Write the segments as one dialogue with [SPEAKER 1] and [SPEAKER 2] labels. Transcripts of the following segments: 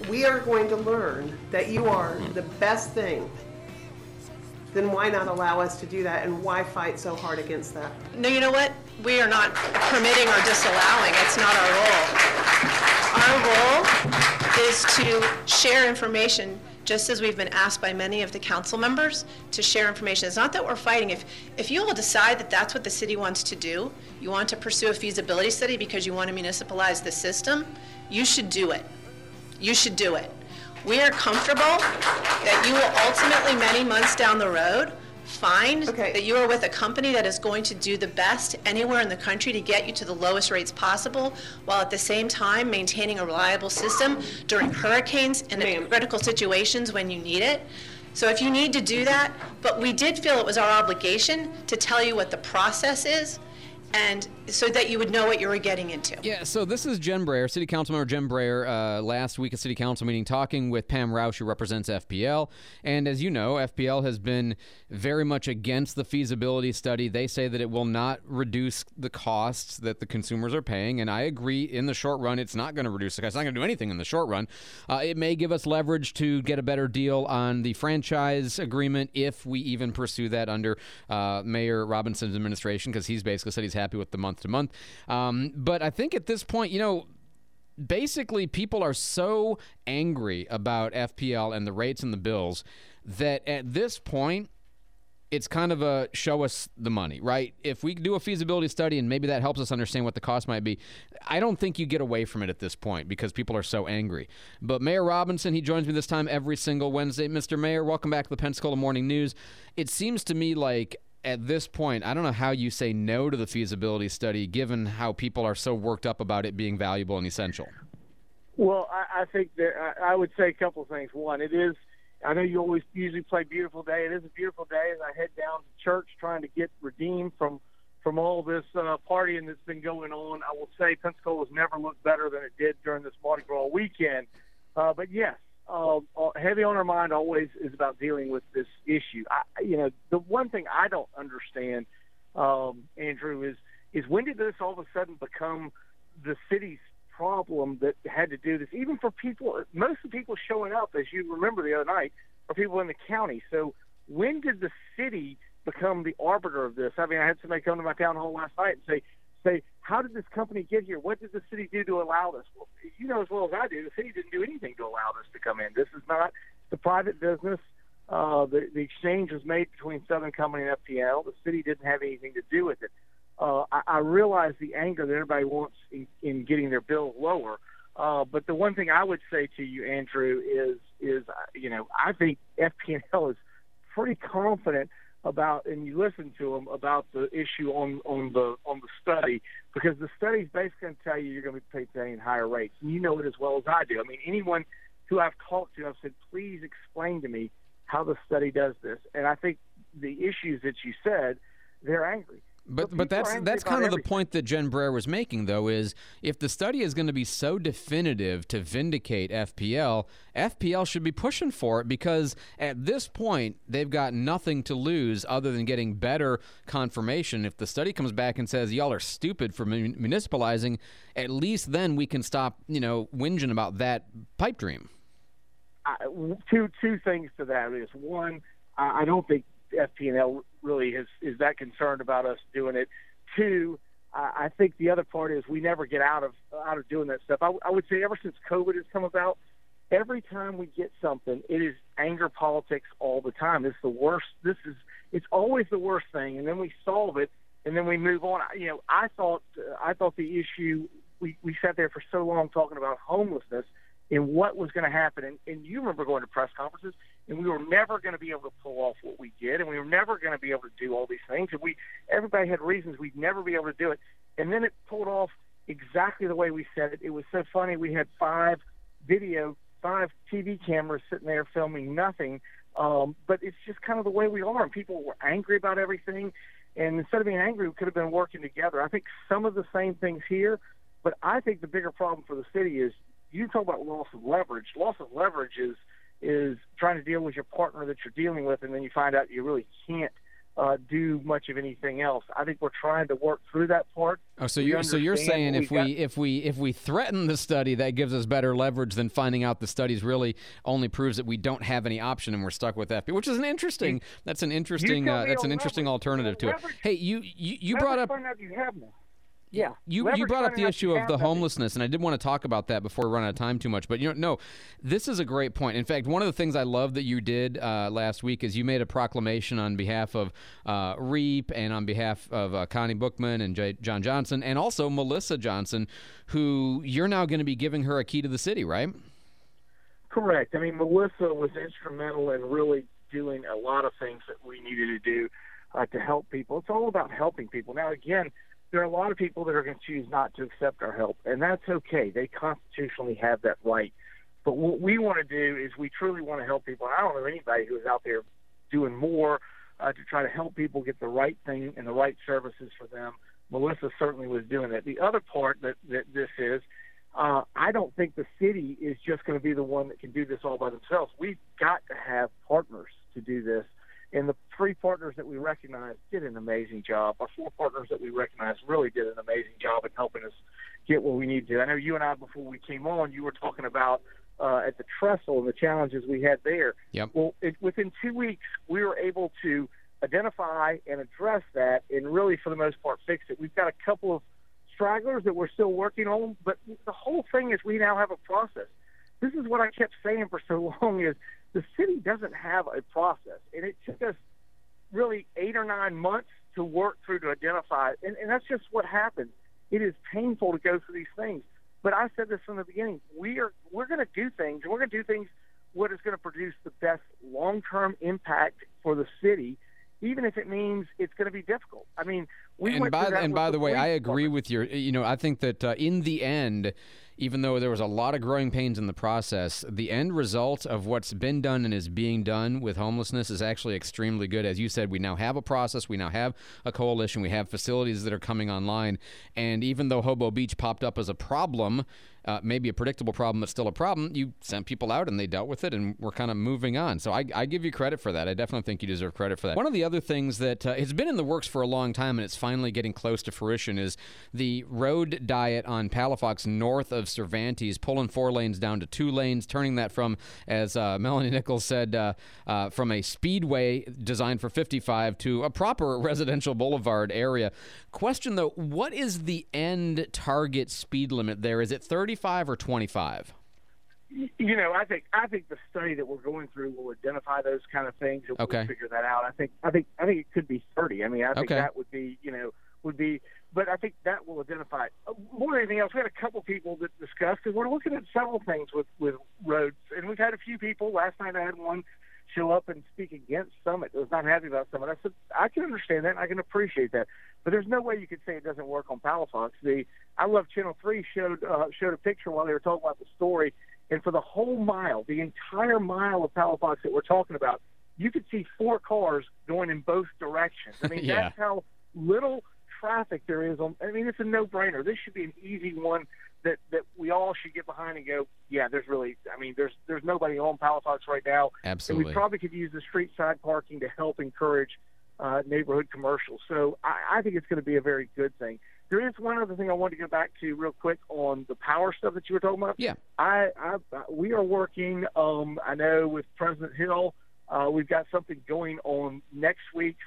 [SPEAKER 1] we are going to learn that you are the best thing, then why not allow us to do that, and why fight so hard against that?
[SPEAKER 2] No, you know what? We are not permitting or disallowing. It's not our role. Our role is to share information, just as we've been asked by many of the council members to share information. It's not that we're fighting. If you all decide that that's what the city wants to do, you want to pursue a feasibility study because you want to municipalize the system, you should do it. You should do it. We are comfortable that you will ultimately, many months down the road, find that you are with a company that is going to do the best anywhere in the country to get you to the lowest rates possible, while at the same time maintaining a reliable system during hurricanes and in critical situations when you need it. So if you need to do that, but we did feel it was our obligation to tell you what the process is, and so that you would know what you were getting into.
[SPEAKER 3] Yeah, so this is Jen Brayer, City Councilmember Jen Brayer, last week at City Council meeting, talking with Pam Rausch, who represents FPL. And as you know, FPL has been very much against the feasibility study. They say that it will not reduce the costs that the consumers are paying. And I agree, in the short run, it's not going to reduce the cost. It's not going to do anything in the short run. It may give us leverage to get a better deal on the franchise agreement if we even pursue that under Mayor Robinson's administration, because he's basically said he's happy with the month-to-month. But I think at this point, basically people are so angry about FPL and the rates and the bills that at this point, it's kind of a show us the money, right? If we do a feasibility study and maybe that helps us understand what the cost might be, I don't think you get away from it at this point because people are so angry. But Mayor Robinson, he joins me this time every single Wednesday. Mr. Mayor, welcome back to the Pensacola Morning News. It seems to me like at this point, I don't know how you say no to the feasibility study, given how people are so worked up about it being valuable and essential.
[SPEAKER 4] Well, I think that I would say a couple of things. One, it is, I know you always usually play beautiful day. It is a beautiful day as I head down to church trying to get redeemed from all this partying that's been going on. I will say Pensacola's never looked better than it did during this Mardi Gras weekend. But yes, heavy on our mind always is about dealing with this issue. The one thing I don't understand, Andrew, is when did this all of a sudden become the city's problem that had to do this? Even for people, most of the people showing up, as you remember the other night, are people in the county. So when did the city become the arbiter of this? I mean, I had somebody come to my town hall last night and say, how did this company get here? What did the city do to allow this? Well, you know as well as I do, the city didn't do anything to allow this to come in. This is not the private business. The exchange was made between Southern Company and FPL. The city didn't have anything to do with it. I realize the anger that everybody wants in getting their bills lower. But the one thing I would say to you, Andrew, is I think FPL is pretty confident about, and you listen to them about the issue on the study, because the study is basically going to tell you you're going to be paying higher rates. And you know it as well as I do. I mean, anyone who I've talked to, I've said, please explain to me how the study does this. And I think the issues that you said, they're angry.
[SPEAKER 3] But that's kind of the point that Jen Brayer was making, though, is if the study is going to be so definitive to vindicate FPL, FPL should be pushing for it, because at this point they've got nothing to lose other than getting better confirmation. If the study comes back and says y'all are stupid for municipalizing, at least then we can stop, whinging about that pipe dream.
[SPEAKER 4] Two things to that is, one, I don't think FPL really is that concerned about us doing it. Two, I think the other part is we never get out of doing that stuff. I would say ever since COVID has come about, every time we get something, it is anger politics all the time. It's the worst. It's always the worst thing, and then we solve it, and then we move on. I thought the issue, we sat there for so long talking about homelessness and what was going to happen. And you remember going to press conferences, and we were never going to be able to pull off what we did, and we were never going to be able to do all these things. And everybody had reasons we'd never be able to do it. And then it pulled off exactly the way we said it. It was so funny. We had 5 TV cameras sitting there filming nothing. But it's just kind of the way we are. And people were angry about everything. And instead of being angry, we could have been working together. I think some of the same things here, but I think the bigger problem for the city is, you talk about loss of leverage. Loss of leverage is trying to deal with your partner that you're dealing with, and then you find out you really can't do much of anything else. I think we're trying to work through that part.
[SPEAKER 3] Oh, so you're saying if we threaten the study, that gives us better leverage than finding out the studies really only proves that we don't have any option and we're stuck with FP, which is an interesting alternative to it. Hey, you brought up.
[SPEAKER 4] Yeah.
[SPEAKER 3] You brought up the issue of the homelessness, and I did want to talk about that before we run out of time too much. But, no, this is a great point. In fact, one of the things I love that you did last week is you made a proclamation on behalf of REAP and on behalf of Connie Bookman and John Johnson and also Melissa Johnson, who you're now going to be giving her a key to the city, right?
[SPEAKER 4] Correct. I mean, Melissa was instrumental in really doing a lot of things that we needed to do to help people. It's all about helping people. Now, again, there are a lot of people that are going to choose not to accept our help, and that's okay. They constitutionally have that right. But what we want to do is we truly want to help people. And I don't know anybody who is out there doing more to try to help people get the right thing and the right services for them. Melissa certainly was doing that. The other part that this is, I don't think the city is just going to be the one that can do this all by themselves. We've got to have partners to do this. And the 3 partners that we recognized did an amazing job. Our 4 partners that we recognized really did an amazing job in helping us get what we need to. I know you and I, before we came on, you were talking about at the trestle and the challenges we had there.
[SPEAKER 3] Yep.
[SPEAKER 4] Well, within 2 weeks, we were able to identify and address that and really, for the most part, fix it. We've got a couple of stragglers that we're still working on, but the whole thing is we now have a process. This is what I kept saying for so long is the city doesn't have a process, and it took us really 8 or 9 months to work through to identify it, and that's just what happens. It is painful to go through these things, but I said this from the beginning. We're going to do things, and we're going to do things what is going to produce the best long-term impact for the city, even if it means it's going to be difficult. I mean, by the way, I agree with your.
[SPEAKER 3] I think that in the end, even though there was a lot of growing pains in the process, the end result of what's been done and is being done with homelessness is actually extremely good. As you said, we now have a process, we now have a coalition, we have facilities that are coming online, and even though Hobo Beach popped up as a problem, maybe a predictable problem, but still a problem, you sent people out and they dealt with it, and we're kind of moving on. So I give you credit for that. I definitely think you deserve credit for that. One of the other things that has been in the works for a long time, and it's finally getting close to fruition, is the road diet on Palafox north of Cervantes, pulling 4 lanes down to 2 lanes, turning that from, as Melanie Nichols said, from a speedway designed for 55 to a proper residential boulevard area. Question, though, what is the end target speed limit there? Is it 35 or 25?
[SPEAKER 4] I think the study that we're going through will identify those kind of things, and we'll figure that out. I think it could be 30. I mean, I think that would be, but I think that will identify it. More than anything else, we had a couple people that discussed, because we're looking at several things with roads, and we've had a few people. Last night I had one show up and speak against Summit. I was not happy about Summit. I said, I can understand that, and I can appreciate that, but there's no way you could say it doesn't work on Palafox. I love Channel 3 showed a picture while they were talking about the story, and for the whole mile, the entire mile of Palafox that we're talking about, you could see 4 cars going in both directions. I mean, that's how little traffic there is on. I mean, it's a no-brainer. This should be an easy one that we all should get behind and go, yeah, there's nobody on Palafox right now.
[SPEAKER 3] Absolutely.
[SPEAKER 4] And we probably could use the street side parking to help encourage neighborhood commercials. So I think it's going to be a very good thing. There is one other thing I wanted to go back to real quick on the power stuff that you were talking about.
[SPEAKER 3] Yeah.
[SPEAKER 4] We are working, I know, with President Hill. We've got something going on next week's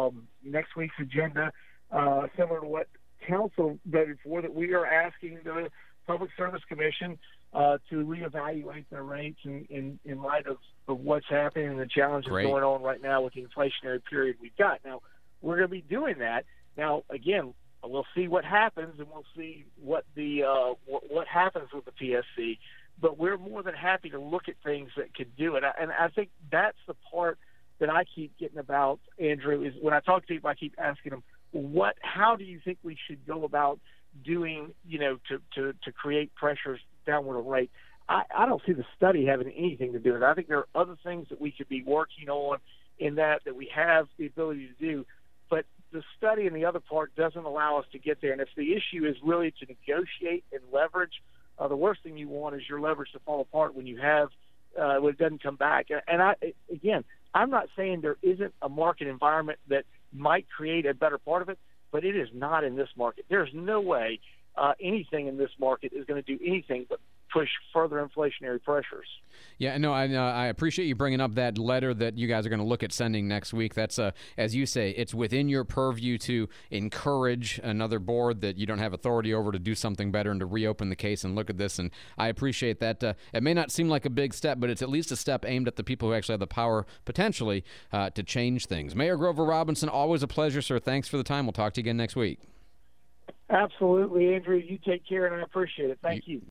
[SPEAKER 4] agenda, similar to what Council voted for, that we are asking the Public Service Commission to reevaluate their rates in light of what's happening and the challenges going on right now with the inflationary period we've got. Now, we're going to be doing that. Now, again, we'll see what happens, and we'll see what happens with the PSC. But we're more than happy to look at things that could do it. And I think that's the part that I keep getting about, Andrew, is when I talk to people, I keep asking them, how do you think we should go about doing, to create pressures downward of rate? I don't see the study having anything to do with it. I think there are other things that we could be working on in that we have the ability to do. But the study and the other part doesn't allow us to get there. And if the issue is really to negotiate and leverage, the worst thing you want is your leverage to fall apart when you have when it doesn't come back. And I'm not saying there isn't a market environment that might create a better part of it, but it is not in this market. There's no way anything in this market is going to do anything but push further inflationary pressures.
[SPEAKER 3] Yeah, no, I appreciate you bringing up that letter that you guys are going to look at sending next week. That's, as you say, it's within your purview to encourage another board that you don't have authority over to do something better and to reopen the case and look at this. And I appreciate that. It may not seem like a big step, but it's at least a step aimed at the people who actually have the power, potentially, to change things. Mayor Grover Robinson, always a pleasure, sir. Thanks for the time. We'll talk to you again next week.
[SPEAKER 4] Absolutely, Andrew. You take care, and I appreciate it. Thank you.